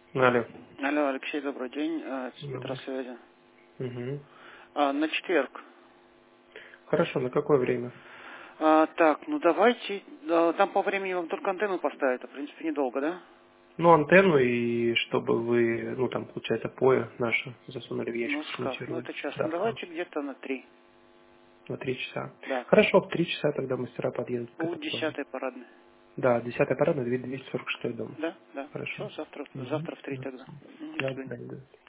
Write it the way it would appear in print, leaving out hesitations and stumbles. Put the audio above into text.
Алло. Алло, Алексей, добрый день. С Добрый. Метросвязи. Угу. На четверг. Хорошо, на какое время? Так, ну давайте. Там по времени вам только антенну поставить, в принципе, недолго, да? Ну, антенну и чтобы вы, ну, там, получается, POE наше засунули в ящик, Ну, шкаф. Ну, смонтировали. это час. Да, Ну, в шкаф. давайте где-то на 3. На 3 часа. Да. Хорошо, в 3 часа тогда мастера подъедут к У этой POE. 10-й парадной. Да, 10-й парадный, 246 дом. Да, да. Хорошо. Все, завтра Угу. в 3 тогда. До Да, свидания. да.